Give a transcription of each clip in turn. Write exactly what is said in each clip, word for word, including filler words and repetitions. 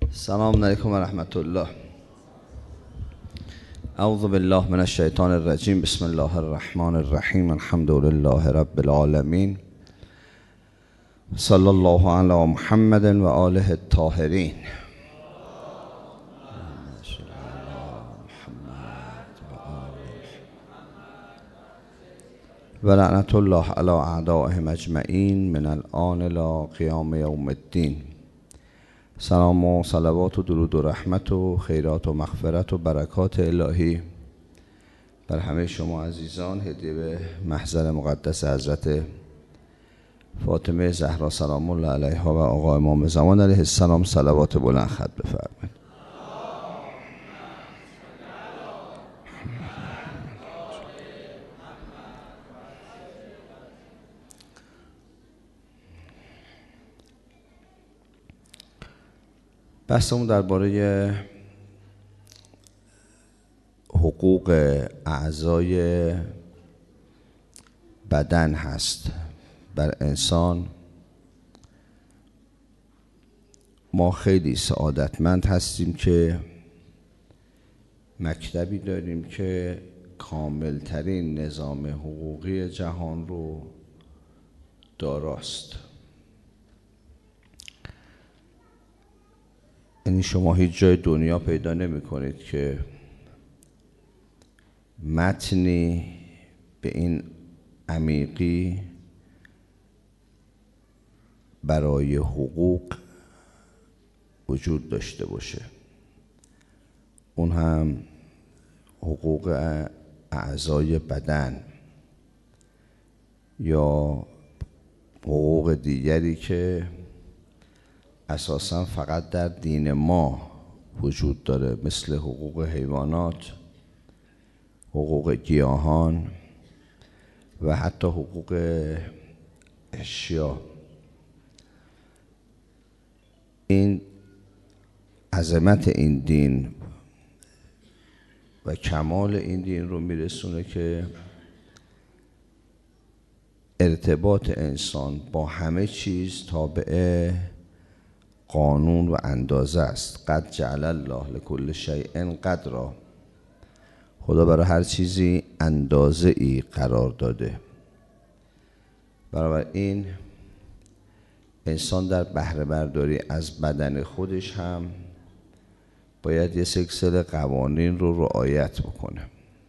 السلام علیکم و رحمت الله. اعوذ بالله من الشیطان الرجیم. بسم الله الرحمن الرحیم. الحمد لله رب العالمین. صلی الله علی محمد و آله الطاهرین. و لعنت الله علی اعدائهم اجمعین من الآن الی قیام یوم الدین. سلام و صلوات و درود و رحمت و خیرات و مغفرت و برکات الهی بر همه شما عزیزان هدیه به محضر مقدس حضرت فاطمه زهرا سلام الله علیها و آقا امام زمان علیه السلام صلوات بلند خط بفرمایید. بحثمون درباره حقوق اعضای بدن هست بر انسان. ما خیلی سعادتمند هستیم که مکتبی داریم که کاملترین نظام حقوقی جهان رو داراست. یعنی شما هیچ جای دنیا پیدا نمی کنید که متنی به این عمیقی برای حقوق وجود داشته باشه. اون هم حقوق اعضای بدن یا حقوق دیگری که اساساً فقط در دین ما وجود داره، مثل حقوق حیوانات، حقوق گیاهان و حتی حقوق اشیا. این عظمت این دین و کمال این دین رو میرسونه که ارتباط انسان با همه چیز تابع قانون و اندازه است. قد جعل الله لكل شیء قدرا. خدا برای هر چیزی اندازه ای قرار داده. بنابراین انسان در بهره برداری از بدن خودش هم باید یه سلسله قوانین رو رعایت بکنه.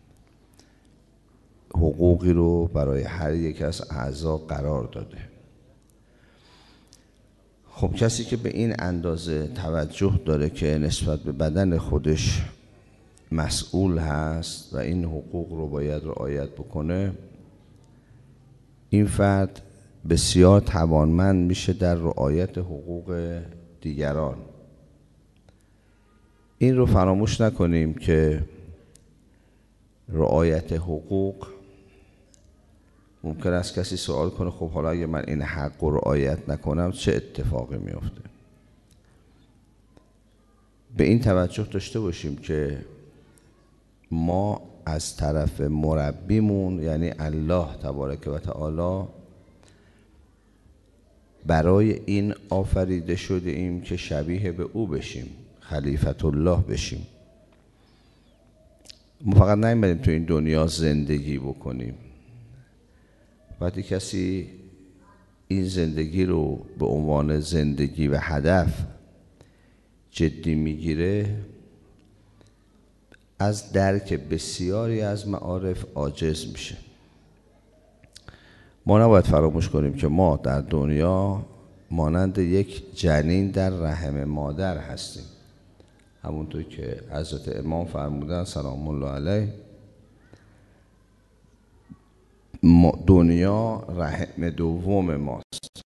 حقوقی رو برای هر یک از اعضا قرار داده. خب کسی که به این اندازه توجه داره که نسبت به بدن خودش مسئول هست و این حقوق رو باید رعایت بکنه، این فرد بسیار توانمند میشه در رعایت حقوق دیگران. این رو فراموش نکنیم که رعایت حقوق، ممکن است کسی سوال کنه خب حالا اگه من این حق رو رعایت نکنم چه اتفاقی میفته؟ به این توجه داشته باشیم که ما از طرف مربیمون یعنی الله تبارک و تعالی برای این آفریده شده ایم که شبیه به او بشیم، خلیفت الله بشیم. ما فقط نیومدیم تو این دنیا زندگی بکنیم. وقتی کسی این زندگی رو به عنوان زندگی و هدف جدی میگیره، از درک بسیاری از معارف عاجز میشه. ما نباید فراموش کنیم که ما در دنیا مانند یک جنین در رحم مادر هستیم. همونطور که حضرت امام فرمودن سلام الله علیه، دنیا رحم دوم ماست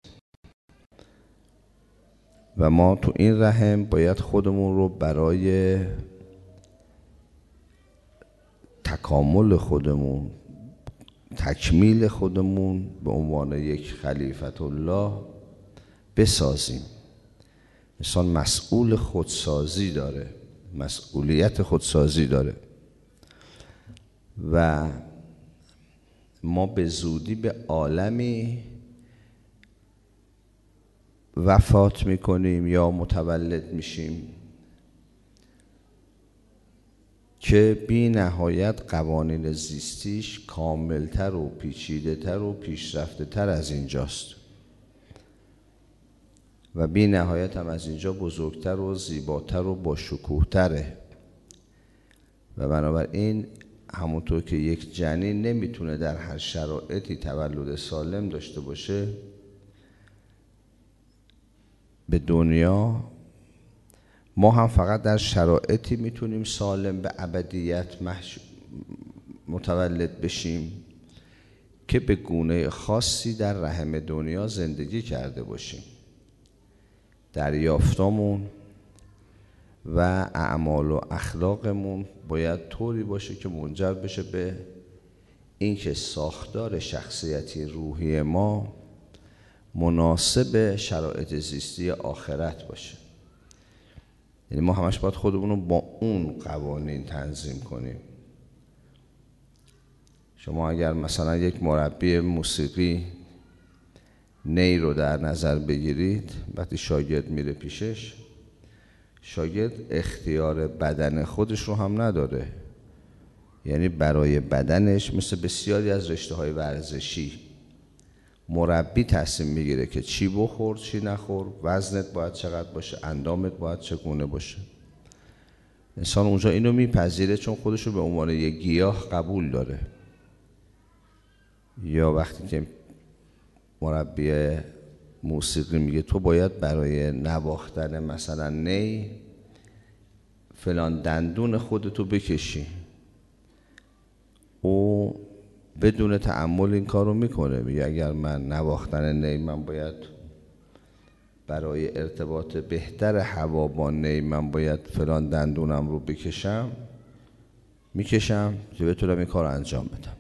و ما تو این رحم باید خودمون رو برای تکامل خودمون، تکمیل خودمون به عنوان یک خلیفت الله بسازیم. انسان مسئول خودسازی داره، مسئولیت خودسازی داره و ما به زودی به عالمی وفات میکنیم یا متولد میشیم که بی نهایت قوانین زیستیش کاملتر و پیچیده تر و پیشرفته تر از اینجاست و بی نهایت هم از اینجا بزرگتر و زیباتر و با شکوه تره و بنابراین همونطور که یک جنین نمیتونه در هر شرایطی تولد سالم داشته باشه به دنیا، ما هم فقط در شرایطی میتونیم سالم به ابدیت محش... متولد بشیم که به گونه خاصی در رحم دنیا زندگی کرده باشیم. دریافتامون و اعمال و اخلاقمون باید طوری باشه که منجر بشه به اینکه ساختار شخصیتی روحی ما مناسب شرایط زیستی آخرت باشه. یعنی ما همش باید خودمون رو با اون قوانین تنظیم کنیم. شما اگر مثلا یک مربی موسیقی نی رو در نظر بگیرید، وقتی شاگرد میره پیشش، شاگرد اختیار بدن خودش رو هم نداره. یعنی برای بدنش مثل بسیاری از رشته‌های ورزشی مربی تصمیم میگیره که چی بخور چی نخور، وزنت باید چقدر باشه، اندامت باید چگونه باشه. انسان اونجا اینو میپذیره چون خودش رو به عنوان یک گیاه قبول داره. یا وقتی که مربی موسیقی میگه تو باید برای نواختن مثلا نی فلان دندون خودتو بکشی، او بدون تأمل این کارو میکنه. میگه اگر من نواختن نی، من باید برای ارتباط بهتر هوا با نی من باید فلان دندونم رو بکشم، میکشم که بتونم این کار رو انجام بدم.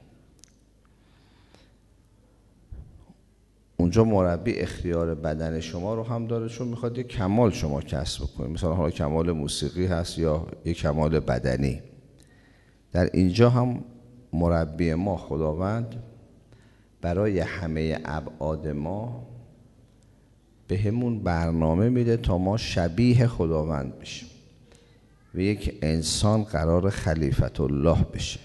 اونجا مربی اختیار بدن شما رو هم داره چون میخواد یک کمال شما کسب کنید. مثلا حالا کمال موسیقی هست یا یک کمال بدنی. در اینجا هم مربی ما خداوند برای همه ابعاد ما به همون برنامه میده تا ما شبیه خداوند بشیم و یک انسان قرار خلیفت الله بشه.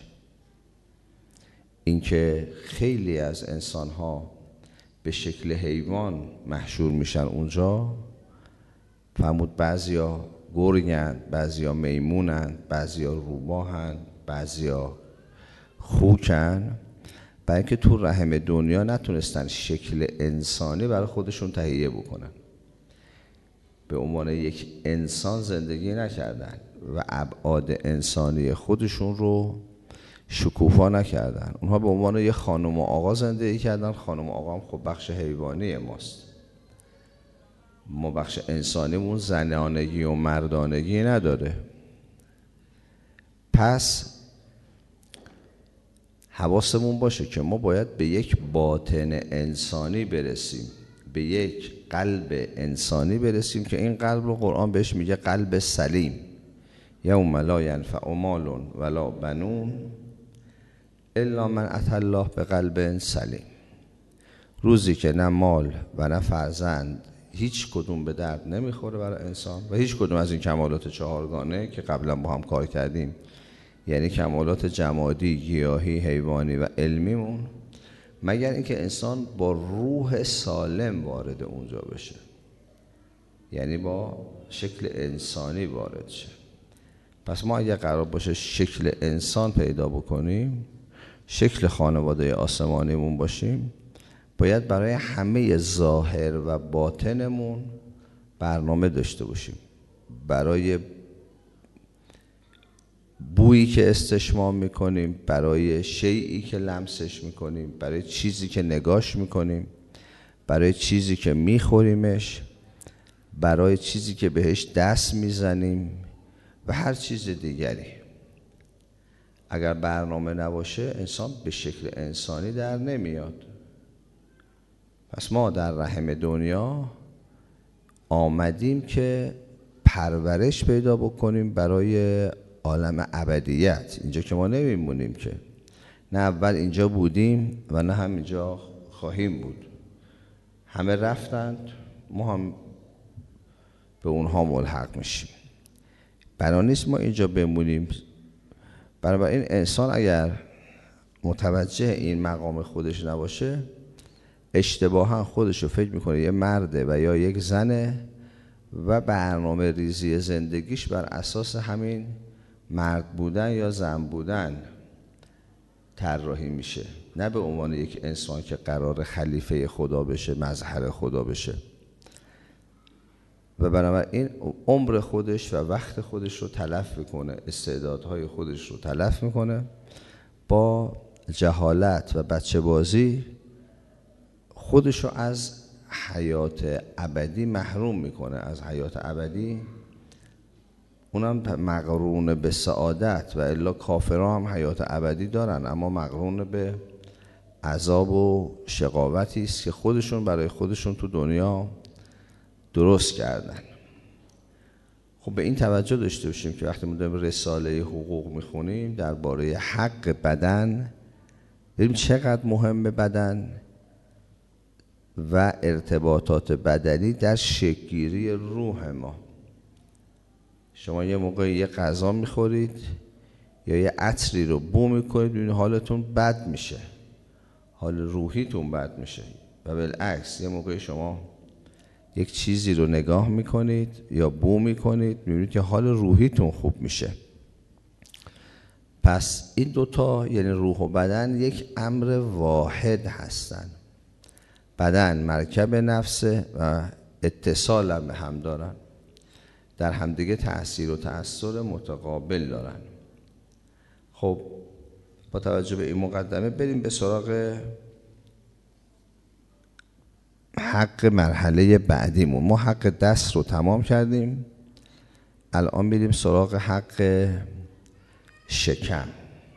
اینکه خیلی از انسان ها به شکل حیوان محشور میشن اونجا، فرمود بعضیا گرگن، بعضیا میمونن، بعضیا روباهن، بعضیا خوکن، برای اینکه تو رحم دنیا نتونستن شکل انسانی برای خودشون تهیه بکنن، به عنوان یک انسان زندگی نکردن و ابعاد انسانی خودشون رو شکوفا نکردن. اونها به عنوان یک خانم و آقا زندگی کردن. خانم و آقا هم خب بخش حیوانی ماست. ما بخش انسانیمون زنانگی و مردانگی نداره. پس حواسمون باشه که ما باید به یک باطن انسانی برسیم، به یک قلب انسانی برسیم که این قلب رو قرآن بهش میگه قلب سلیم. یوم لا ینفع مال ولا بنون الا من اتى الله بقلب سلیم. روزی که نه مال و نه فرزند هیچ کدوم به درد نمیخوره برای انسان و هیچ کدوم از این کمالات چهارگانه که قبلا با هم کار کردیم، یعنی کمالات جمادی، گیاهی، حیوانی و علمیمون، مگر اینکه انسان با روح سالم وارد اونجا بشه، یعنی با شکل انسانی وارد شه. پس ما اگر قرار باشه شکل انسان پیدا بکنیم، شکل خانواده آسمانیمون باشیم، باید برای همه ظاهر و باطنمون برنامه داشته باشیم. برای بویی که استشمام میکنیم، برای شیئی که لمسش میکنیم، برای چیزی که نگاش میکنیم، برای چیزی که میخوریمش، برای چیزی که بهش دست میزنیم و هر چیز دیگری. اگر برنامه نباشه انسان به شکل انسانی در نمیاد. پس ما در رحم دنیا آمدیم که پرورش پیدا بکنیم برای عالم ابدیت. اینجا که ما نمیمونیم که، نه اول اینجا بودیم و نه هم اینجا خواهیم بود. همه رفتند، ما هم به اونها ملحق میشیم. بنا نیست ما اینجا بمونیم بنابراین انسان اگر متوجه این مقام خودش نباشه، اشتباها خودش رو فکر میکنه یه مرده و یا یک زنه و برنامه ریزی زندگیش بر اساس همین مرد بودن یا زن بودن طراحی میشه، نه به عنوان یک انسان که قرار خلیفه خدا بشه، مظهر خدا بشه. و بنابراین عمر خودش و وقت خودش رو تلف میکنه، استعدادهای خودش رو تلف میکنه، با جهالت و بچه بازی خودش رو از حیات ابدی محروم میکنه. از حیات ابدی، اونم مقرون به سعادت، و الا کافرها هم حیات ابدی دارن اما مقرون به عذاب و شقاوتی است که خودشون برای خودشون تو دنیا درست کردن. خب به این توجه داشته باشیم که وقتی ما داریم رساله حقوق میخونیم درباره حق بدن، ببینیم چقدر مهمه بدن و ارتباطات بدنی در شکل‌گیری روح ما. شما یه موقع یه غذا میخورید یا یه عطری رو بو میکنید، ببینید حالتون بد میشه، حال روحیتون بد میشه. و بالعکس یه موقع شما یک چیزی رو نگاه میکنید یا بو میکنید، میبینید که حال روحیتون خوب میشه. پس این دوتا یعنی روح و بدن یک امر واحد هستن. بدن مرکب نفسه و اتصال هم به هم دارن، در همدیگه تأثیر و تأثیر متقابل دارن. خب با توجه به این مقدمه بریم به سراغ حق مرحله بعدیمون. ما حق دست رو تمام کردیم، الان بریم سراغ حق شکم.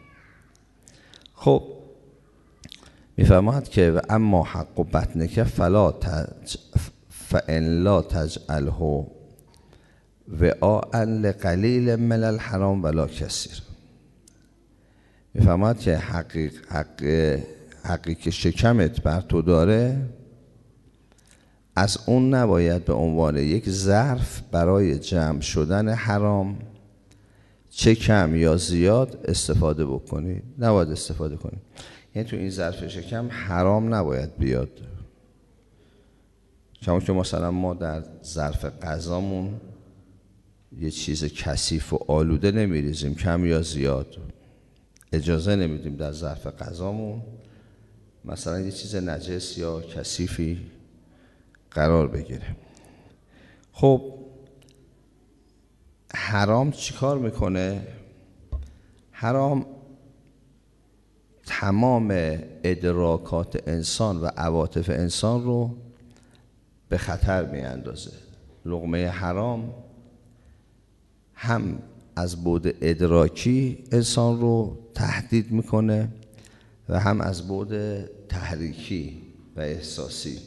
خب میفرماید که و اما حق و بطنک فلا تج فان لا تجعله وعاء لقلیل من الحرام ولا کثیر. میفرماید که حقیق حق حقی که شکمت بر تو داره، از اون نباید به عنوان یک ظرف برای جمع شدن حرام چه کم یا زیاد استفاده بکنی. نباید استفاده کنی. یعنی تو این ظرف شکم حرام نباید بیاد. چون که مثلا ما در ظرف غذامون یه چیز کثیف و آلوده نمیریزیم، کم یا زیاد. اجازه نمیدیم در ظرف غذامون مثلا یه چیز نجس یا کثیفی قرار بگیره. خب حرام چیکار میکنه؟ حرام تمام ادراکات انسان و عواطف انسان رو به خطر میاندازه. لقمه حرام هم از بعد ادراکی انسان رو تهدید میکنه و هم از بعد تحریکی و احساسی.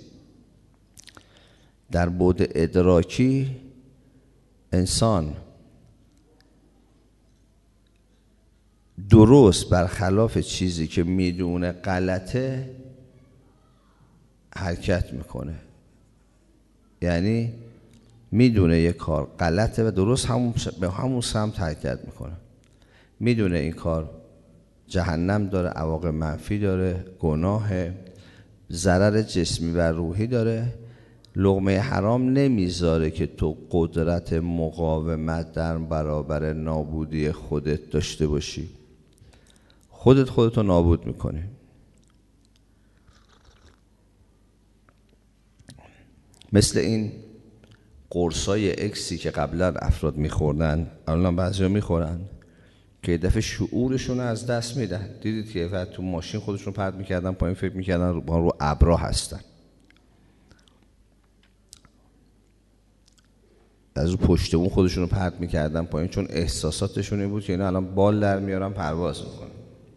در بعد ادراکی انسان درست برخلاف چیزی که میدونه غلطه حرکت میکنه. یعنی میدونه یک کار غلطه و درست همون به همون سمت حرکت میکنه. میدونه این کار جهنم داره، عواقب منفی داره، گناه، ضرر جسمی و روحی داره. لقمه حرام نمیذاره که تو قدرت مقاومت در برابر نابودی خودت داشته باشی. خودت خودتو نابود میکنی. مثل این قرصای اکسی که قبلا افراد میخوردن، الان بعضیا میخورن که دفعه شعورشون از دست میدن. دیدید که بعد تو ماشین خودشون پرت میکردن پایین، فکر میکردن رو, رو ابرا هستن، از رو پشت اون خودشون رو پرت میکردن پایین، چون احساساتشون این بود که اینا الان بال در میارن پرواز میکنن.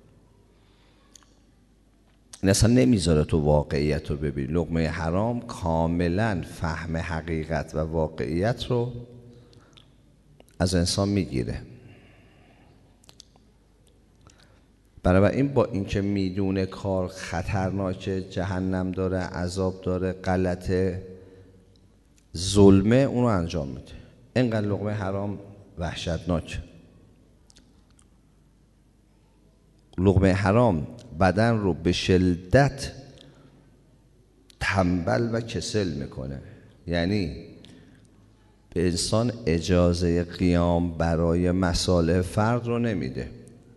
این اصلا نمیذاره تو واقعیت رو ببین. لقمه حرام کاملا فهم حقیقت و واقعیت رو از انسان میگیره. بنابراین با اینکه میدونه کار خطرناکه، جهنم داره، عذاب داره، غلطه، ظلمه، اونو انجام میده. اینقدر لقمه حرام وحشتناک. لقمه حرام بدن رو به شدت تنبل و کسل میکنه، یعنی به انسان اجازه قیام برای مصالح فرد رو نمیده.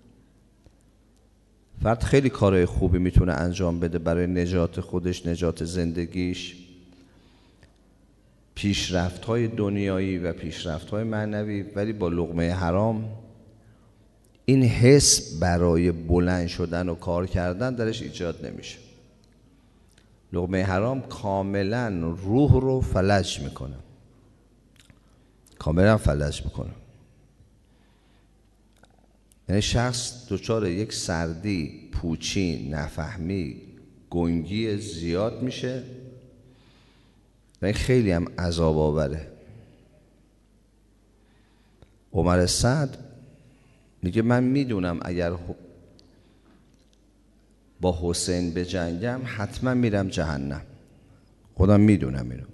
فرد خیلی کارهای خوبی میتونه انجام بده برای نجات خودش، نجات زندگیش، پیشرفت‌های دنیایی و پیشرفت‌های معنوی، ولی با لقمه حرام این حس برای بلند شدن و کار کردن درش ایجاد نمیشه. لقمه حرام کاملا روح رو فلج میکنه، کاملا فلج میکنه. یعنی شخص دچار یک سردی، پوچی، نفهمی، گنگی زیاد میشه و این خیلی هم عذاب آوره. عمر سعد میگه من میدونم اگر با حسین به جنگم حتما میرم جهنم، خودم میدونم میرم.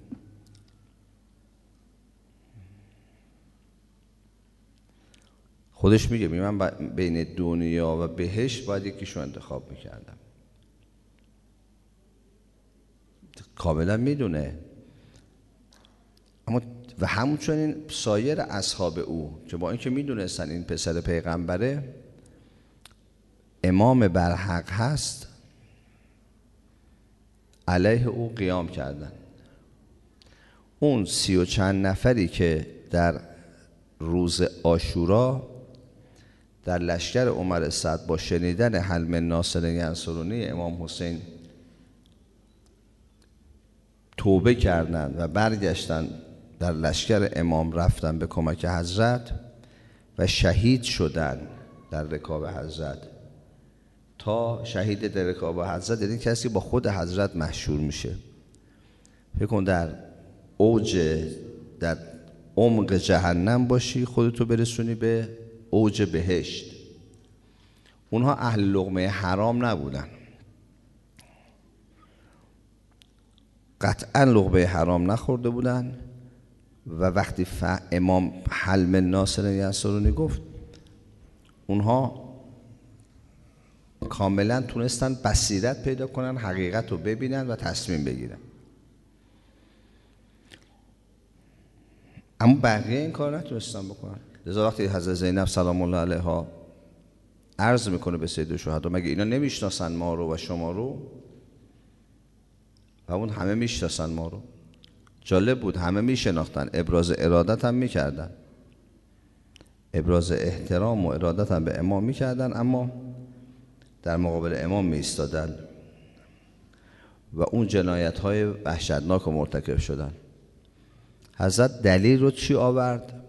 خودش میگه من بین دنیا و بهشت باید یکیشو انتخاب میکردم. کاملا میدونه. اما و همچنین سایر اصحاب او که با اینکه میدونستن این پسر پیغمبره، امام برحق هست، علیه او قیام کردن. اون سی و چند نفری که در روز عاشورا در لشکر عمر سعد با شنیدن حل من ناصر ینصرونی امام حسین توبه کردند و برگشتن در لشکر امام، رفتن به کمک حضرت و شهید شدن در رکاب حضرت. تا شهید در رکاب حضرت یعنی کسی با خود حضرت محشور میشه. فکر کن در اوج، در عمق جهنم باشی، خودتو برسونی به اوج بهشت. اونها اهل لقمه حرام نبودن، قطعا لقمه حرام نخورده بودن. و وقتی امام حل من ناصر ینصرونی گفت، اونها کاملا تونستن بصیرت پیدا کنن، حقیقت رو ببینن و تصمیم بگیرن. اما بقیه این کار نتونستن بکنن. لذا وقتی حضرت زینب سلام الله علیها عرض میکنه به سید الشهدا، مگه اینا نمیشناسن ما رو و شما رو؟ و اون همه میشناسن ما رو. جالب بود، همه میشناختن، ابراز ارادت هم میکردن، ابراز احترام و ارادت هم به امام میکردن، اما در مقابل امام میایستادن و اون جنایت های وحشتناک رو مرتکب شدن. حضرت دلیل رو چی آورد؟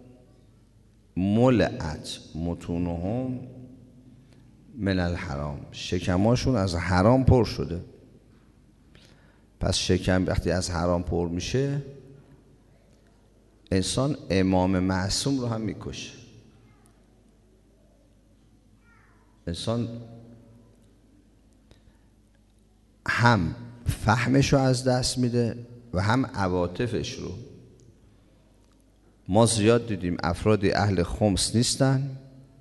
ملعت متونهم من الحرام، شکماشون از حرام پر شده. پس شکم وقتی از حرام پر میشه، انسان امام معصوم رو هم میکشه. انسان هم فهمش رو از دست میده و هم عواطفش رو. ما زیاد دیدیم افرادی اهل خمس نیستن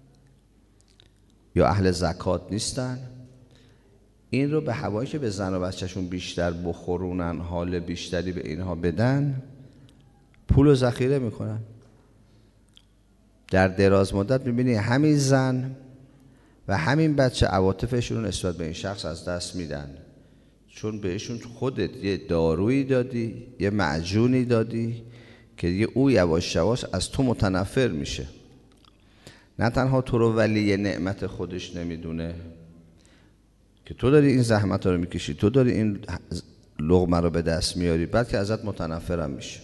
یا اهل زکات نیستن، این رو به هوایی که به زن و بچهشون بیشتر بخورونن، حال بیشتری به اینها بدن، پول و ذخیره میکنن. در دراز مدت میبینی همین زن و همین بچه عواطفشون رو نسبت به این شخص از دست میدن، چون بهشون خودت یه دارویی دادی، یه معجونی دادی که دیگه او یواش یواش از تو متنفر میشه. نه تنها تو رو ولی نعمت خودش نمیدونه که تو داری این زحمت رو میکشی، تو داری این لقمه رو به دست میاری، بلکه ازت متنفرم میشه.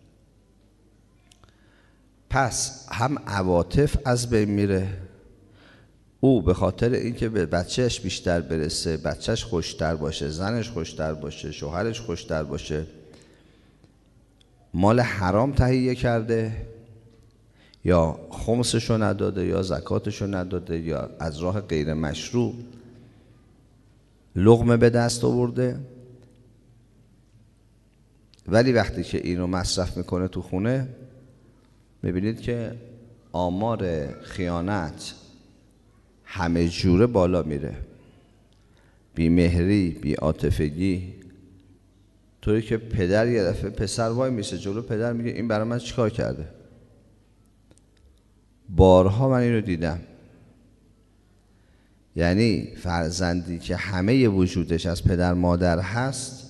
پس هم عواطف از بین میره، او به خاطر اینکه به بچهش بیشتر برسه، بچهش خوشتر باشه، زنش خوشتر باشه، شوهرش خوشتر باشه، مال حرام تهیه کرده، یا خمسشو نداده، یا زکاتشو نداده، یا از راه غیر مشروع لقمه به دست آورده. ولی وقتی که اینو مصرف میکنه تو خونه، میبینید که آمار خیانت، همه جوره بالا میره. بیمهری، بی‌عاطفگی، طوری که پدر یه دفعه پسر وای میسه جلو پدر میگه این برای من چیکار کرده. بارها من اینو دیدم. یعنی فرزندی که همه وجودش از پدر مادر هست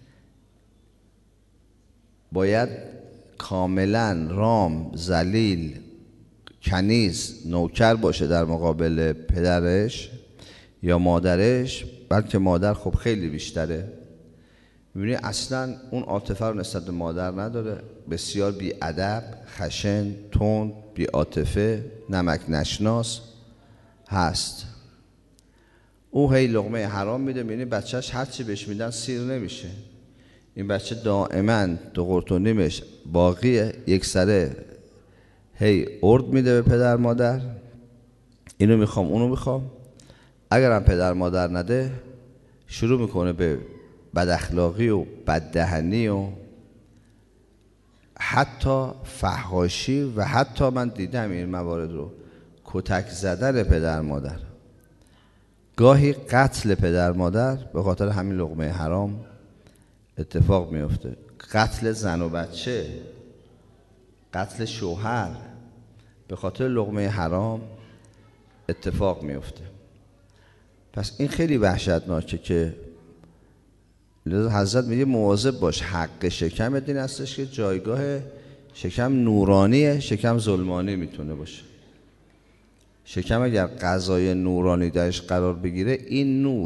باید کاملا رام، ذلیل، کنیز، نوکر باشه در مقابل پدرش یا مادرش، بلکه مادر خب خیلی بیشتره. می‌بینی اصلا اون عاطفه رو نسبت به مادر نداره، بسیار بی‌ادب، خشن، تند، بی‌عاطفه، نمک نشناس هست. او هی لقمه حرام میده، می‌بینی بچهش هر چی بهش میدن سیر نمیشه. این بچه دائما دو قرط و نیمش باقیه، یک سره هی ارد میده به پدر مادر، اینو میخوام اونو میخوام. اگرم پدر مادر نده شروع میکنه به بد اخلاقی و بددهنی و حتی فحاشی و حتی من دیدم این موارد رو، کتک زدن پدر مادر، گاهی قتل پدر مادر به خاطر همین لقمه حرام اتفاق میفته. قتل زن و بچه، قتل شوهر به خاطر لقمه حرام اتفاق میفته. پس این خیلی وحشتناکه که لذا حضرت میگه مواظب باش. حق شکم دین هستش که جایگاه شکم نورانیه، شکم ظلمانی میتونه باشه. شکم اگر غذای نورانی درش قرار بگیره، این نور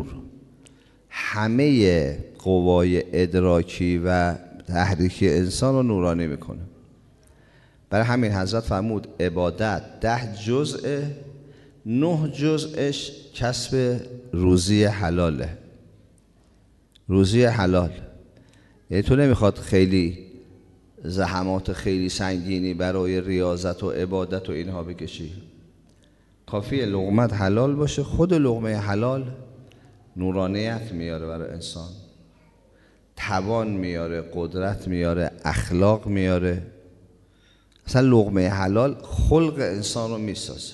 همه قوای ادراکی و تحریکی انسان رو نورانی میکنه. برای همین حضرت فرمود عبادت ده جزء، نه جزءش کسب روزی حلاله. روزی حلال یعنی تو نمیخواد خیلی زحمات خیلی سنگینی برای ریاضت و عبادت و اینها بکشی، کافیه لقمت حلال باشه. خود لقمه حلال نورانیت میاره برای انسان، توان میاره، قدرت میاره، اخلاق میاره. اصلا لقمه حلال خلق انسان رو میسازه.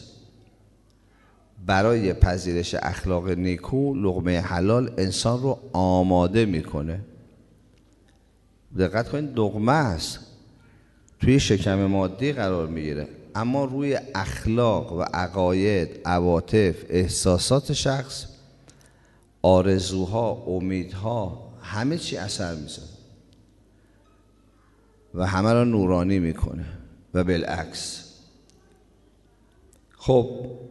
برای پذیرش اخلاق نیکو لقمه حلال انسان رو آماده میکنه. دقت کنید لقمه است، توی شکم مادی قرار میگیره، اما روی اخلاق و عقاید، عواطف، احساسات شخص، آرزوها، امیدها، همه چی اثر میذاره و همه را نورانی میکنه و بالعکس. خب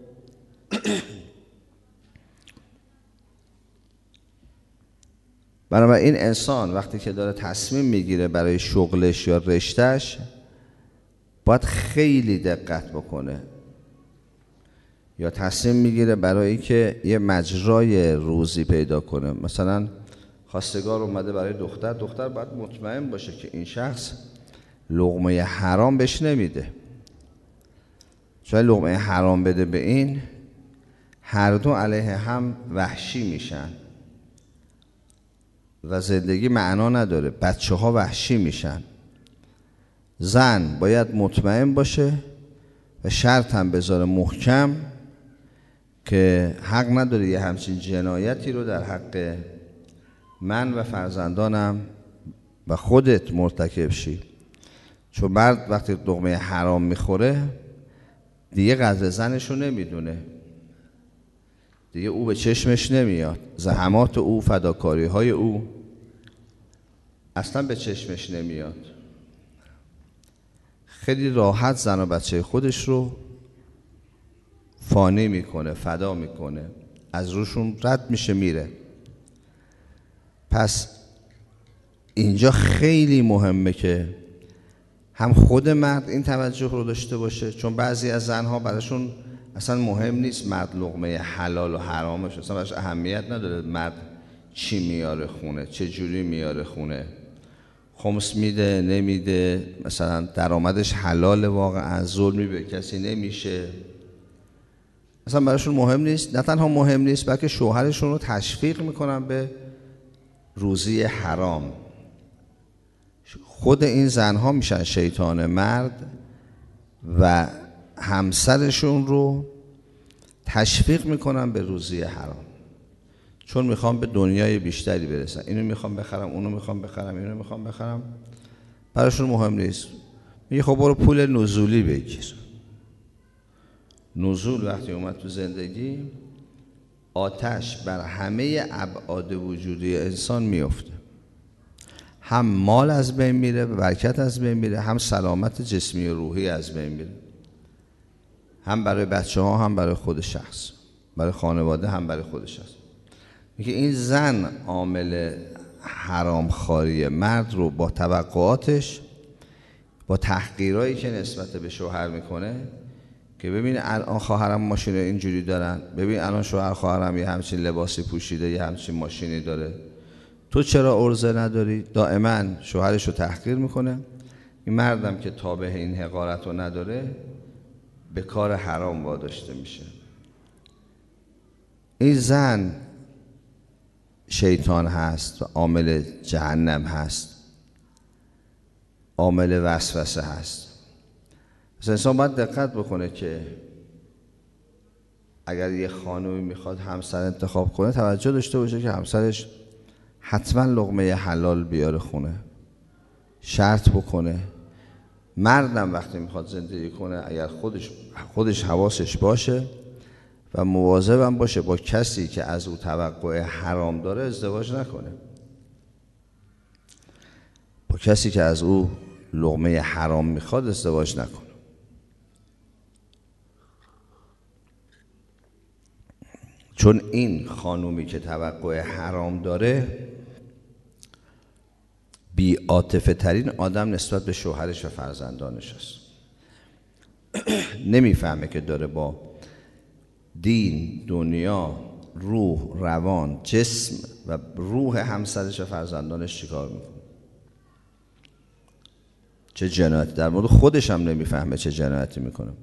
بنابراین انسان وقتی که داره تصمیم میگیره برای شغلش یا رشتهش باید خیلی دقت بکنه، یا تصمیم میگیره برای اینکه یه مجرای روزی پیدا کنه. مثلا خواستگار اومده برای دختر، دختر باید مطمئن باشه که این شخص لقمه حرام بهش نمیده. چون لقمه حرام بده به این، هر دو علیه هم وحشی میشن و زندگی معنا نداره، بچه ها وحشی میشن. زن باید مطمئن باشه و شرط هم بذاره محکم که حق نداره یه همچین جنایتی رو در حق من و فرزندانم و خودت مرتکب شی. چون مرد وقتی لقمه حرام میخوره دیگه قدر زنش رو نمیدونه، دیگه او به چشمش نمیاد، زحمات او، فداکاری های او اصلا به چشمش نمیاد. خیلی راحت زن و بچه خودش رو فانی میکنه، فدا میکنه، از روشون رد میشه میره. پس اینجا خیلی مهمه که هم خود مرد این توجه رو داشته باشه، چون بعضی از زنها براشون اصلا مهم نیست مرد لقمه حلال و حرامش، اصلا براش اهمیت نداره مرد چی میاره خونه، چه جوری میاره خونه، خمس میده نمیده، مثلا درآمدش حلال، واقعا ظلمی به کسی نمیشه، اصلا براشون مهم نیست. نه تنها مهم نیست بلکه شوهرشون رو تشویق میکنن به روزی حرام. خود این زنها میشن شیطان مرد و همسرشون رو تشویق میکنن به روزی حرام، چون میخوام به دنیای بیشتری برسن. اینو میخوام بخرم، اونو میخوام بخرم، اینو میخوام بخرم، براشون مهم نیست. میگه خب برو پول نزولی بگیر. نزول وقتی اومد تو زندگی، آتش بر همه ابعاد وجودی انسان میفته. هم مال از بین میره، برکت از بین میره، هم سلامت جسمی و روحی از بین میره، هم برای بچه ها، هم برای خود شخص، برای خانواده، هم برای خود شخص. میگه این زن عامل حرام خاریه. مرد رو با توقعاتش، با تحقیرایی که نسبت به شوهر میکنه، که ببین الان خواهرم ماشین اینجوری دارن، ببین الان شوهر خواهرم یه همچین لباسی پوشیده، یه همچین ماشینی داره، تو چرا عرضه نداری؟ دائما شوهرش رو تحقیر میکنه. این مردم که تابع این حقارت رو نداره به کار حرام واداشته میشه. این زن شیطان هست و عامل جهنم هست، عامل وسوسه هست. مثلا انسان باید دقت بکنه که اگر یه خانومی میخواد همسر انتخاب کنه، توجه داشته باشه که همسرش حتما لقمه حلال بیاره خونه، شرط بکنه. مردم وقتی میخواد زندگی کنه، اگر خودش خودش حواسش باشه و مواظبم باشه با کسی که از او توقع حرام داره ازدواج نکنه. با کسی که از او لقمه حرام میخواد ازدواج نکنه. چون این خانومی که توقع حرام داره بی عاطفه ترین آدم نسبت به شوهرش و فرزندانش است. نمیفهمه که داره با دین، دنیا، روح، روان، جسم و روح همسرش و فرزندانش چیکار میکنه. چه جنایتی در مورد خودش هم نمیفهمه چه جنایتی میکنه.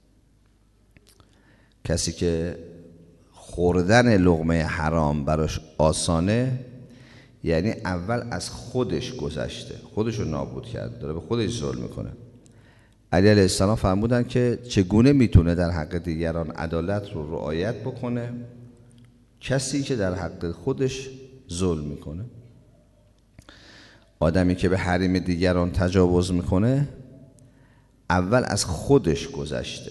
کسی که خوردن لقمه حرام براش آسانه، یعنی اول از خودش گذشته، خودش رو نابود کرده، داره به خودش ظلم میکنه. علی علیه السلام فرمودن که چگونه میتونه در حق دیگران عدالت رو رعایت بکنه؟ کسی که در حق خودش ظلم میکنه. آدمی که به حریم دیگران تجاوز میکنه اول از خودش گذشته،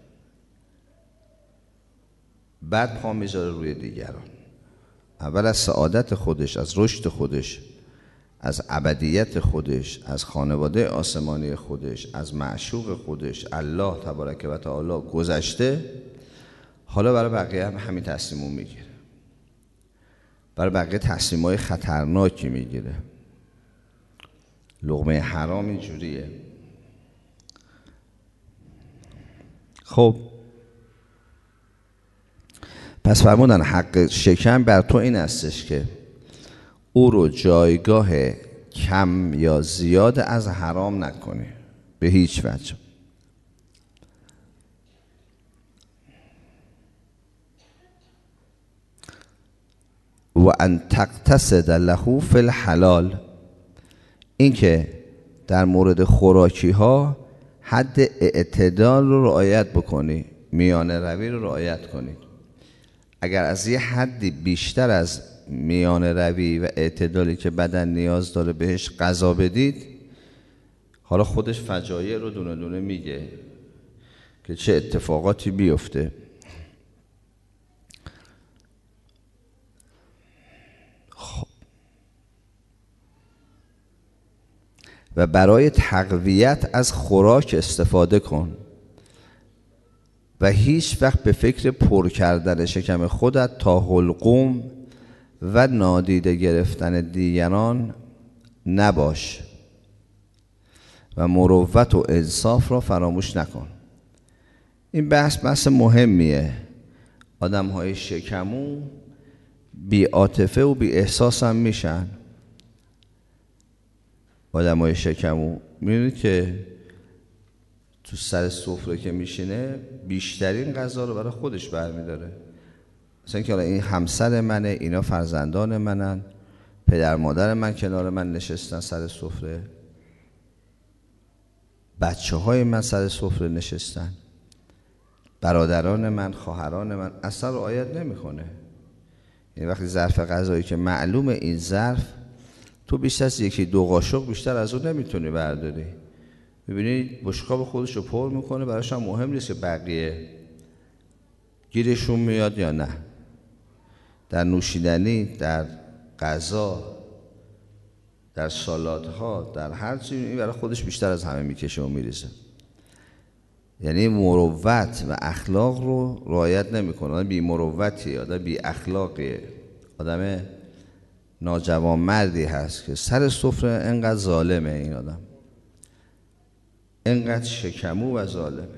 بعد پا میذاره روی دیگران. اول از سعادت خودش، از رشد خودش، از ابدیت خودش، از خانواده آسمانی خودش، از معشوق خودش الله تبارک و تعالی گذشته، حالا برای بقیه هم همین تصمیمو میگیره. برای بقیه تصمیمای خطرناکی میگیره. لقمه حرام اینجوریه. خب پس فرمودن حق شکم بر تو این استش که او رو جایگاه کم یا زیاد از حرام نکنی به هیچ وجه. و ان تقتصد له فی الحلال، این که در مورد خوراکی ها حد اعتدال رو رعایت بکنی، میانه روی رو رعایت کنی. اگر از یه حدی بیشتر از میانه روی و اعتدالی که بدن نیاز داره بهش غذا بدید، حالا خودش فجایع رو دونه دونه میگه که چه اتفاقاتی بیفته. خب و برای تقویت از خوراک استفاده کن و هیچ وقت به فکر پر کردن شکم خودت تا حلقوم و نادیده گرفتن دیگران نباش و مروت و انصاف را فراموش نکن. این بحث بحث مهمیه. آدم های شکمو بی عاطفه و بی احساس هم میشن. آدم های شکمو میدونید که تو سر سفره که میشینه بیشترین غذا رو برای خودش برمیداره. مثلا که این همسر منه، اینا فرزندان منن، پدر مادر من کنار من نشستن سر سفره، بچه های من سر سفره نشستن. برادران من، خواهران من اصلا رعایت نمیکنه. یعنی وقتی ظرف غذایی که معلومه این ظرف تو بیشتر از یکی دو قاشق بیشتر از اون نمیتونی برداری، میبینی بشقاب خودش رو پر میکنه، براش هم مهم نیست که بقیه گیرشون میاد یا نه. در نوشیدنی، در غذا، در سالادها، در هر چیزی این برای خودش بیشتر از همه میکشه و میریزه. یعنی مروت و اخلاق رو رعایت نمیکنه. آدم بی مروتی، آدم بی اخلاقیه، آدم ناجوان مردی هست که سر سفره انقدر ظالمه. این آدم انقدر شکمو و ظالمه،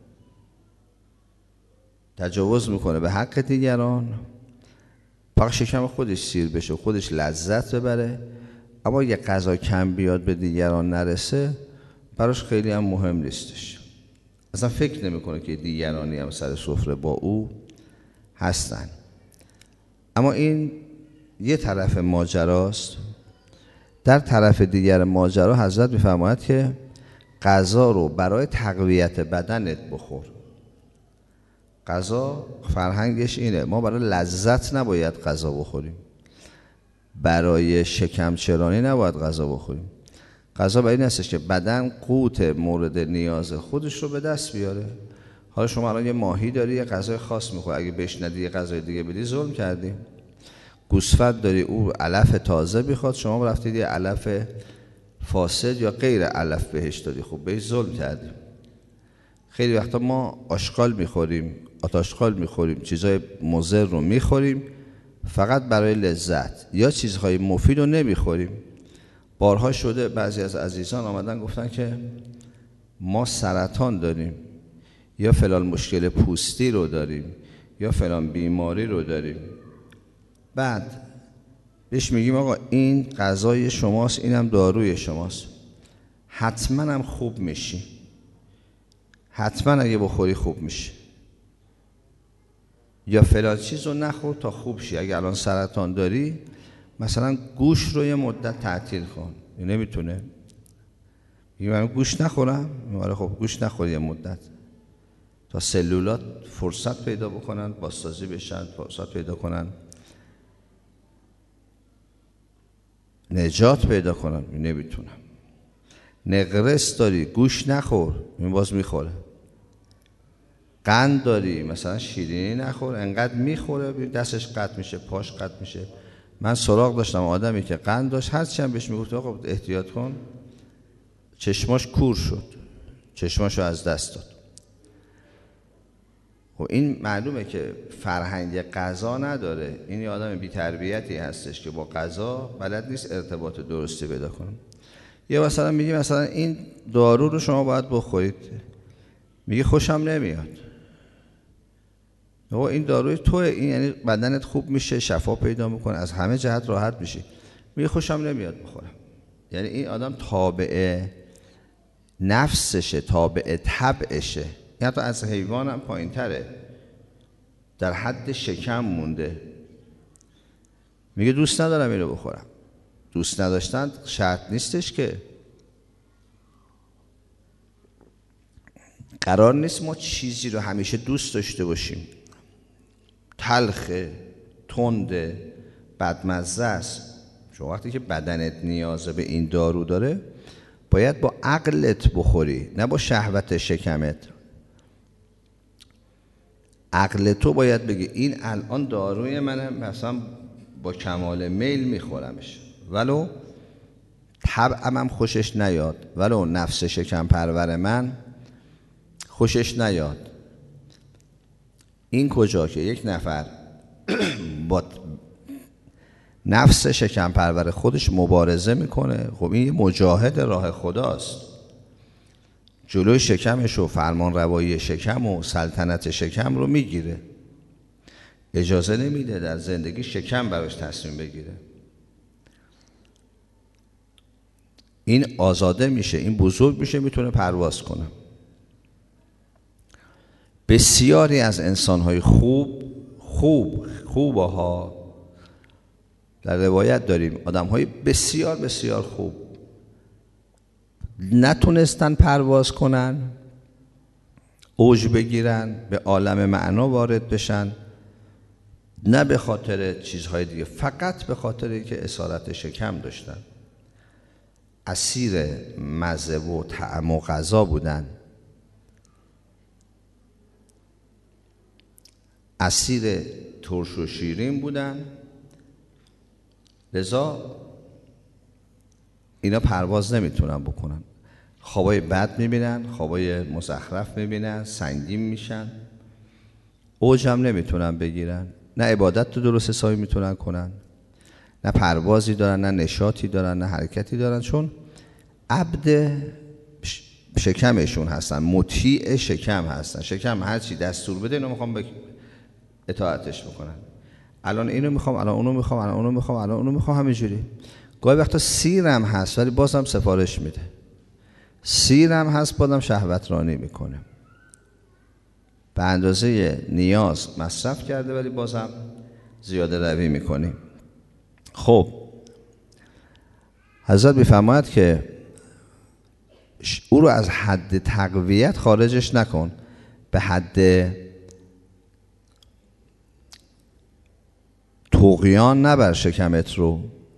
تجاوز میکنه به حق دیگران، فقط شکم خودش سیر بشه، خودش لذت ببره، اما یه غذا کم بیاد به دیگران نرسه براش خیلی هم مهم نیستش. اصلا فکر نمیکنه که دیگرانی هم سر سفره با او هستن. اما این یه طرف ماجراست. در طرف دیگر ماجرا حضرت میفرماید که غذا رو برای تقویت بدنت بخور. غذا فرهنگش اینه، ما برای لذت نباید غذا بخوریم، برای شکم چرانی نباید غذا بخوریم. غذا برای این هستش که بدن قوت مورد نیاز خودش رو به دست بیاره. حالا شما الان یه ماهی داری، یه غذای خاص میخوری، اگه بهش ندی یه غذای دیگه بدی ظلم کردی. گوسفند داری، او علف تازه میخواد، شما رفتید یه علف فاسد یا غیر علف بهش دادی، خب بهش ظلم کردیم. خیلی وقتا ما آشغال میخوریم، آتاشغال میخوریم، چیزای مضر رو میخوریم فقط برای لذت، یا چیزهای مفید رو نمیخوریم. بارها شده بعضی از عزیزان آمدن گفتن که ما سرطان داریم، یا فلان مشکل پوستی رو داریم، یا فلان بیماری رو داریم. بعد بهش میگیم آقا این غذای شماست، اینم داروی شماست، حتما هم خوب میشی، حتما اگه بخوری خوب میشی، یا فلان چیز رو نخور تا خوب شی. اگه الان سرطان داری مثلا گوشت رو یه مدت تعطیل کن. نمیتونه، میگه من گوشت نخورم، آره خب گوشت نخور یه مدت تا سلولات فرصت پیدا بکنن، بازسازی بشن، فرصت پیدا کنن، نجات پیدا کنن. نمیتونم. نقرس داری، گوشت نخور، این باز میخوره. قند داری، مثلا شیرینی نخور، انقدر میخوره دستش قطع میشه، پاش قطع میشه. من سراغ داشتم آدمی که قند داشت، هرچی هم بهش میگفت آقا احتیاط کن، چشماش کور شد، چشماشو از دست داد. خب این معلومه که فرهنگ غذا نداره. این یه آدم بی تربیتی هستش که با غذا بلد نیست ارتباط درستی پیدا کنه. یا مثلا میگه مثلا این دارو رو شما باید بخورید، میگه خوشم نمیاد. آقا این داروی توه، این یعنی بدنت خوب میشه، شفا پیدا میکنه، از همه جهت راحت میشی، میگه خوشم نمیاد بخورم. یعنی این آدم تابع نفسشه، تابع طبعشه. این حتی از حیوان هم پایین تره، در حد شکم مونده. میگه دوست ندارم اینو بخورم. دوست نداشتن شرط نیستش که. قرار نیست ما چیزی رو همیشه دوست داشته باشیم. تلخه، تنده، بدمزه است. شما وقتی که بدنت نیاز به این دارو داره باید با عقلت بخوری، نه با شهوت شکمت. عقل تو باید بگی این الان داروی منه، مثلا با کمال میل میخورمش، ولو طبعم هم خوشش نیاد، ولو نفس شکم پرور من خوشش نیاد. این کجا که یک نفر با نفس شکم پرور خودش مبارزه میکنه، خب این مجاهد راه خداست، جلوی شکمش و فرمان روایی شکم و سلطنت شکم رو میگیره، اجازه نمیده در زندگی شکم براش تصمیم بگیره. این آزاده میشه، این بزرگ میشه، میتونه پرواز کنه. بسیاری از انسانهای خوب خوب خوبه ها در روایت داریم، آدمهای بسیار بسیار خوب نتونستن پرواز کنن، اوج بگیرن، به عالم معنا وارد بشن، نه به خاطر چیزهای دیگه، فقط به خاطر اینکه اسارت شکم داشتن، اسیر مزه و طعم و غذا بودن، اسیر ترش و شیرین بودن. لذا اینا پرواز نمیتونن بکنن، خوابای بد میبینن، خوابای مزخرف میبینن، سنگین میشن، اوج هم نمیتونن بگیرن، نه عبادت تو درست حسابی میتونن کنن، نه پروازی دارن، نه نشاطی دارن، نه حرکتی دارن، چون عبد شکمشون هستن، مطیع شکم هستن. شکم هر چی دستور بده اینو میخوام بک... اطاعتش بکنن. الان اینو میخوام، الان اونو میخوام، الان اونو میخوام، الان اونو میخوام، همینجوری. گاهی وقتا سیرم هست ولی بازم سفارش میده، سیرم هست بازم شهوت رانی میکنه، به اندازه نیاز مصرف کرده ولی بازم زیاده روی میکنیم. خب حضرت میفرماید که او رو از حد تقویت خارجش نکن، به حد طغیان نبر شکمت رو.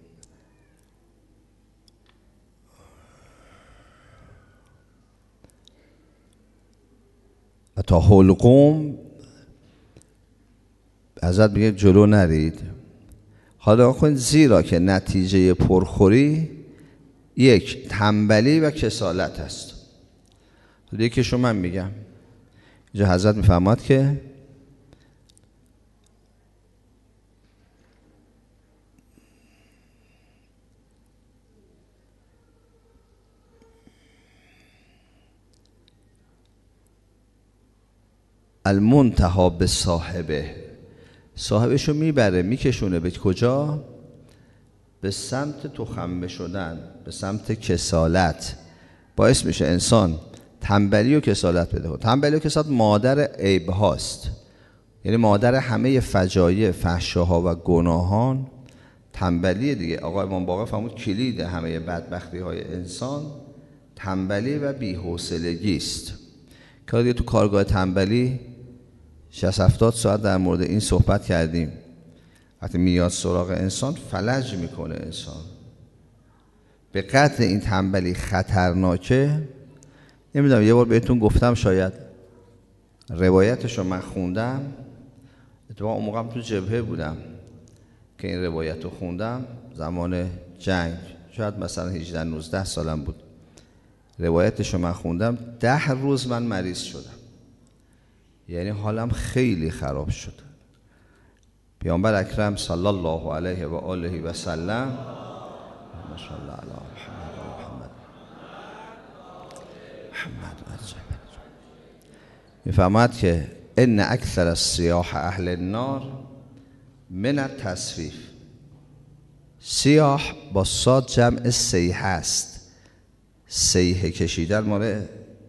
و تا حلقوم حضرت میگه جلو نرید. حالا کنید زیرا که نتیجه پرخوری یک تنبلی و کسالت است. یکیشو من میگم، اینجا حضرت میفرماد که المنتهی به صاحبه، صاحبشو میبره میکشونه به کجا؟ به سمت تخمه شدن، به سمت کسالت. باعث میشه انسان تنبلی و کسالت بده. تنبلی و کسالت مادر عیب هاست، یعنی مادر همه فجایع، فحشاها و گناهان تنبلی دیگه. آقا امام باقر فرمود کلید همه بدبختی های انسان تنبلی و بی‌حوصلگی است. که دیگه تو کارگاه تنبلی شصت هفتاد ساعت در مورد این صحبت کردیم. وقتی میاد سراغ انسان فلج میکنه انسان. به قدر این تنبلی خطرناکه. نمیدونم یه بار بهتون گفتم، شاید روایتشو من خوندم، اتفاقا اون موقعم تو جبهه بودم که این روایتو خوندم، زمان جنگ، شاید مثلا هجده نوزده سالم بود. روایتشو من خوندم، ده روز من مریض شدم، یعنی حالم خیلی خراب شد. پیامبر اکرم صلی الله علیه و آله و سلم، ماشاءالله علی محمد و محمد محمد میفرماد که ان اکثر السیاح اهل النار من التصفیف. سیاح با صاد جمع سیح است. سیح کشیدن مال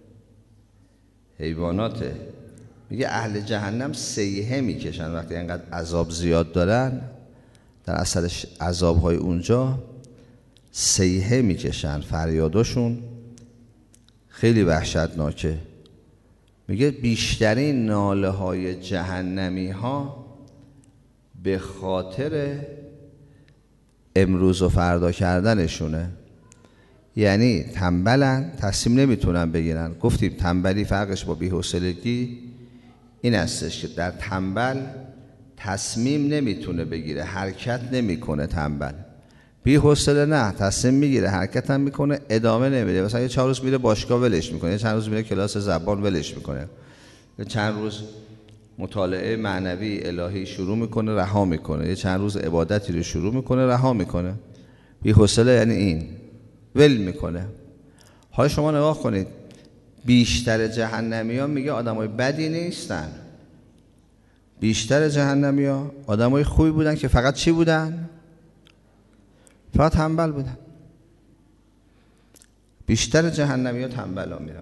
حیواناته. میگه اهل جهنم سیحه میکشن وقتی اینقدر عذاب زیاد دارن، در اثر عذابهای اونجا سیحه میکشن، فریاداشون خیلی وحشتناکه. میگه بیشترین ناله های جهنمی ها به خاطر امروز و فردا کردنشونه. یعنی تنبلن، تصمیم نمیتونن بگیرن. گفتیم تنبلی فرقش با بی‌حوصلگی این هستش که در تنبل تصمیم نمیتونه بگیره، حرکت نمیکنه. تنبل بی‌حوصله نه، تصمیم میگیره، حرکت هم میکنه، ادامه نمیده. مثلا یه چند روز میره باشگاه ولش میکنه، یه چند روز میره کلاس زبان ولش میکنه، یه چند روز مطالعه معنوی الهی شروع میکنه رها میکنه، یه چند روز عبادتی رو شروع میکنه رها میکنه. بی‌حوصله یعنی این، ول میکنه. حالا شما نگاه کنید، بیشتر جهنمیان میگه آدمای بدی نیستن، بیشتر جهنمیان آدمای خوبی بودن که فقط چی بودن؟ فقط تنبل بودن. بیشتر جهنمیان تنبلا میرن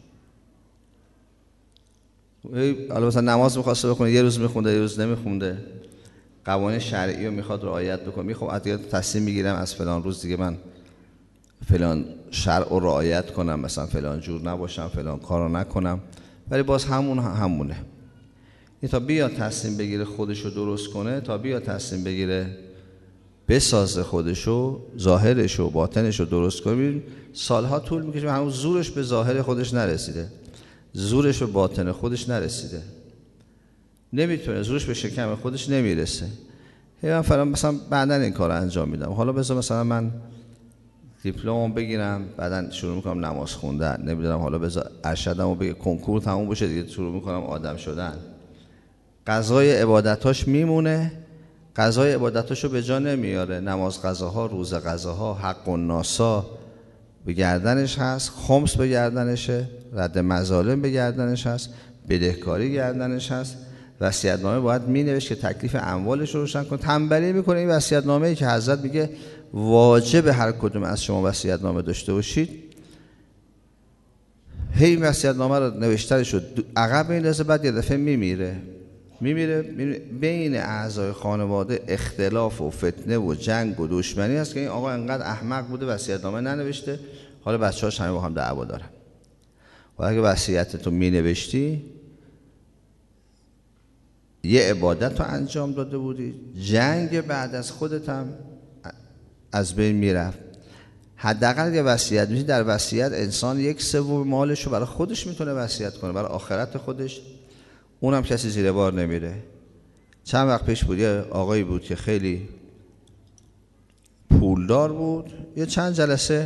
اونجا. حالا مثلا نماز میخواسته بخونه، یه روز میخونده، یه روز نمیخونده، قوانین شرعی رو میخواد رعایت بکنه، میخواد دیگه تصمیم میگیرم از فلان روز دیگه من فلان شرع رو رعایت کنم، مثلا فلان جور نباشم، فلان کارو نکنم. ولی باز همون همونه. این تا بیاد تصمیم بگیره خودشو درست کنه، تا بیاد تصمیم بگیره بسازه خودشو، ظاهرشو باطنشو درست کنه، سالها طول میکشه. همون زورش به ظاهر خودش نرسیده، زورش به باطن خودش نرسیده، نمیتونه، زورش به شکم خودش نمیرسه. من فعلا مثلا بعدا این کار انجام میدم، حالا بذار مثلا من دیپلم بگیرم بعدا شروع میکنم نماز خوندن، نمیدونم حالا بذار ارشدمو بگیرم کنکور تموم بشه دیگه شروع میکنم آدم شدن. قضای عبادتاش میمونه، قضای عبادتاشو به جا نمیاره. نماز قضاها، روزه قضاها، حق الناسا به گردنش هست، خمس به گردنشه، رد مظالم به گردنش هست، بدهکاری گردنش هست. وصیت‌نامه باید مینوشت که تکلیف اموالش رو روشن کنه. تنبلی میکنه این وصیت‌نامه‌ای که حضرت میگه واجب هر کدوم از شما وصیت‌نامه داشته باشید. هی وصیت‌نامه رو نوشترش رو عقب میندازه، بعد یه دفعه میمیره. میمیره بین اعضای خانواده اختلاف و فتنه و جنگ و دشمنی هست که این آقا انقدر احمق بوده وصیت‌نامه ننوشته، حالا بچه‌هاش همه با هم دعوا دارن. و اگه وصیتتو مینوشتی یه عبادت رو انجام داده بودی، جنگ بعد از خودت هم از بین میرفت. حداقل اگه وصیت میشه، در وصیت انسان یک سوم مالش رو برای خودش میتونه وصیت کنه، برای آخرت خودش، اونم کسی زیر بار نمیره. چند وقت پیش بود یه آقایی بود که خیلی پولدار بود، یه چند جلسه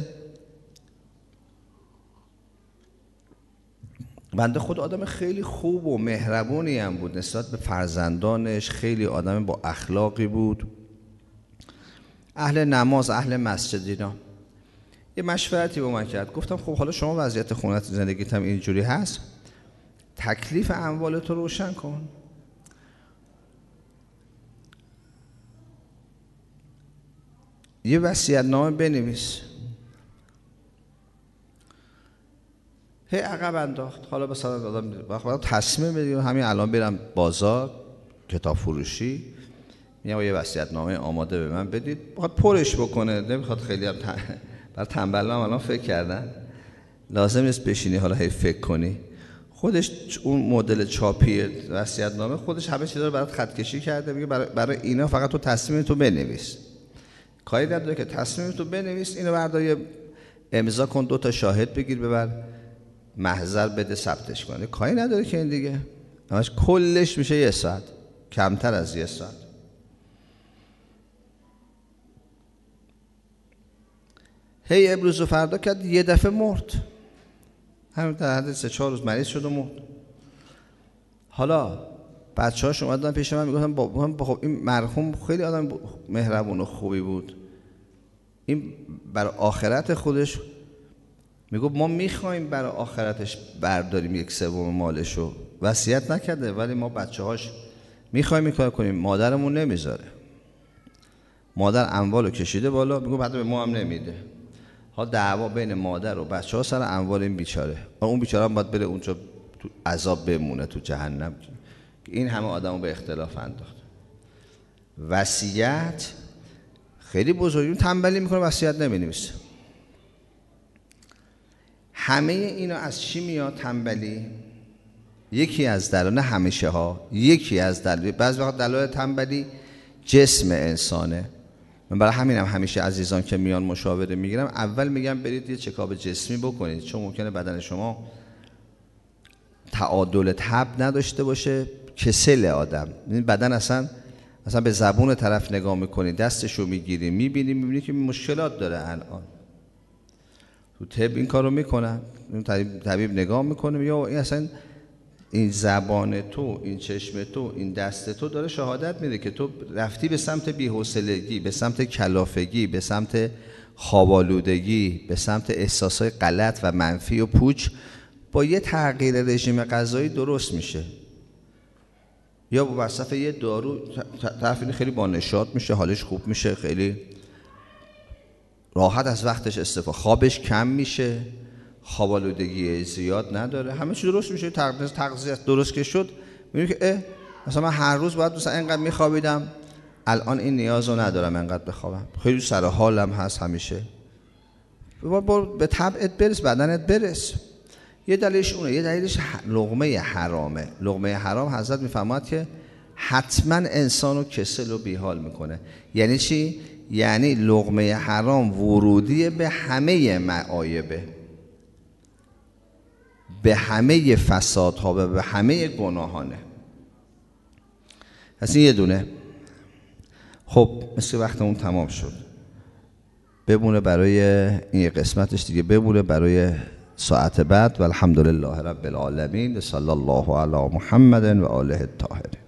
بنده خود آدم خیلی خوب و مهربونی هم بود نسبت به فرزندانش، خیلی آدم با اخلاقی بود، اهل نماز، اهل مسجد اینا. یه مشورتی با من کرد، گفتم خب حالا شما وضعیت خونت زندگیت هم اینجوری هست، تکلیف اموالت رو روشن کن. یه وصیت‌نامه بنویس. هی عقب انداخت. حالا مثلا آدم وقتی تصمیم بگیره همین الان برم بازار کتاب فروشی، میگم یه وصیت‌نامه آماده به من بدید، میخواد پرش بکنه، نمیخواد خیلی هم تن... برای تنبلم الان فکر کردن لازم نیست بشینی حالا هی فکر کنی. خودش اون مدل چاپی وصیت‌نامه خودش همه چیزا رو برات خط کشی کرده، میگه برای, برای اینا فقط تو تصمیمتو بنویس. کاری نداره که تصمیمتو بنویس، اینو بردار امضا کن، دو تا شاهد بگیر ببر محضر بده ثبتش کنه. کاری نداره که این دیگه همش کلش میشه یه ساعت، کمتر از یه ساعت. هی امروز و فردا کرد، یه دفعه مرد. همین در حد سه چهار روز مریض شد و مرد. حالا بچه‌هاش اومدن پیش من میگفتن با خب این مرحوم خیلی آدم مهربون و خوبی بود، این برای آخرت خودش میگفت ما میخوایم برای آخرتش برداریم یک سوم مالشو، وصیت نکرده ولی ما بچه‌هاش میخوایم این کار کنیم، مادرمون نمیذاره. مادر اموالو کشیده بالا، میگه بعد به ما هم نمیده. ها دعوا بین مادر و بچه‌ها سر اموال این بیچاره. اون بیچاره هم باید بره اونجا تو عذاب بمونه، تو جهنم. این همه آدمو به اختلاف انداخت. وصیت خیلی بزرگی، تنبلی میکنه، وصیت نمی‌نویسه. همه اینا از چی میاد تنبلی؟ یکی از دلایل، نه همیشه ها، یکی از دلایل، بعضی وقت دلایل تنبلی جسم انسانه. من برای همینم هم همیشه عزیزان که میان مشاوره میگیرم اول میگم برید یه چکاپ جسمی بکنید، چون ممکنه بدن شما تعادل تب نداشته باشه، کسل آدم. این بدن اصلا اصلا به زبون طرف نگاه میکنی، دستشو میگیری میبینی میبینی که مشکلات داره الان. تو طب این کارو میکنن، طبیب نگاه میکنه یا این اصلا این زبان تو، این چشم تو، این دست تو داره شهادت میده که تو رفتی به سمت بی‌حوصلگی، به سمت کلافگی، به سمت خواب‌آلودگی، به سمت احساسات غلط و منفی و پوچ. با یه تغییر رژیم غذایی درست میشه، یا با وصف یه دارو طرف خیلی با نشاط میشه، حالش خوب میشه، خیلی راحت از وقتش استفاده، خوابش کم میشه، خواب‌آلودگی زیاد نداره، همه چی درست میشه. تغذیه تغذیه درست که شد، میگه که اه مثلا من هر روز باید مثلا اینقدر میخوابیدم، الان این نیازو ندارم اینقدر بخوابم، خیلی سر حالم هست همیشه. برو به طبعت برس، بدنت برس. یه دلیلش اونه، یه دلیلش لقمه حرامه. لقمه حرام حضرت میفرماد که حتما انسانو کسل و بیحال میکنه. یعنی چی؟ یعنی لقمه حرام ورودی به همه معایبه، به همه فسادها، به همه گناهانه. پس این یه دونه. خب مثل وقتمون تمام شد، بمونه برای این قسمتش دیگه، بمونه برای ساعت بعد. و الحمدلله رب العالمین. صلی الله علی محمد و آله الطاهرین.